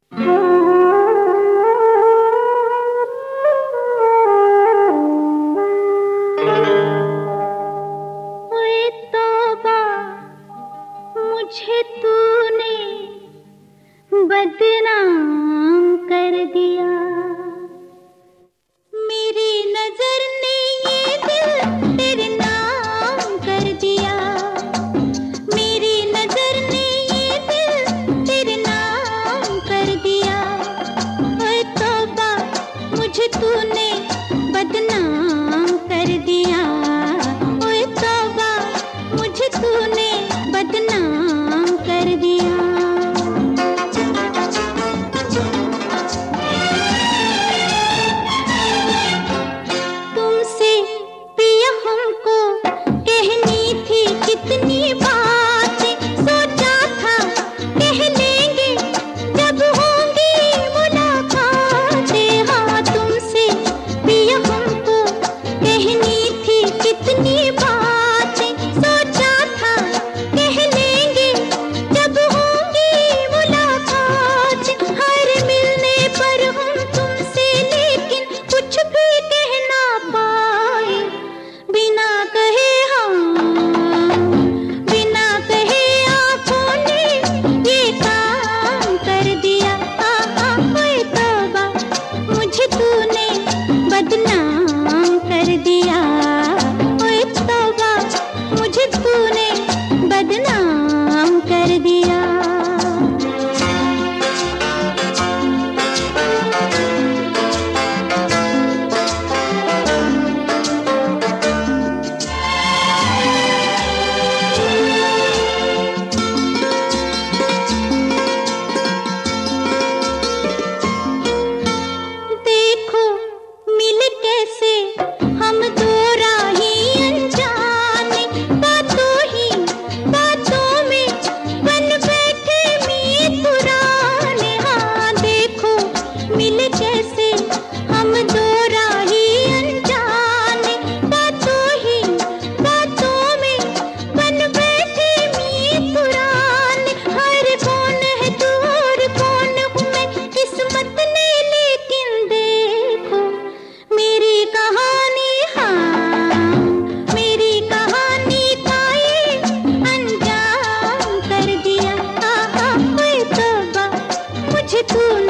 ओए तौबा, मुझे तूने बदनाम कर दिया। मेरी नजर ने ये दिल तेरे नाम कर दिया। मेरी नजर ने ये दिल तेरे नाम कर दिया। ओए तौबा, मुझे तूने बदनाम कर दिया। ओए तौबा, मुझे तूने बदनाम कर दिया। तुमसे पिया हमको कहनी थी कितनी बातें, सोचा था कह लेंगे जब होंगी मुलाकातें। हाँ, तुमसे पिया हमको कहनी थी कितनी बातें, सोचा था कह लेंगे जब होंगी मुलाकातें। हर मिलने पर हम तुमसे लेकिन कुछ भी कह ना पाए। बिना कहे बिना कहे आंखों ने ये काम कर दिया। ओए तौबा, मुझे तूने बदनाम कर दिया। ओए तौबा, मुझे तूने बदनाम कर दिया। देखो मिल कैसे हम दो राही अनजाने, बातों में बन बैठे मीत पुराने। हाँ, देखो मिल कैसे हम दो राही अनजाने, बातों में बन बैठे मीत पुराने। हर कौन है तू और कौन हूँ मैं, किस्मत ने लेकिन देखो मेरी कहानी। हाँ, मेरी कहानी का ये अंजाम कर दिया। ओए तौबा, मुझे तूने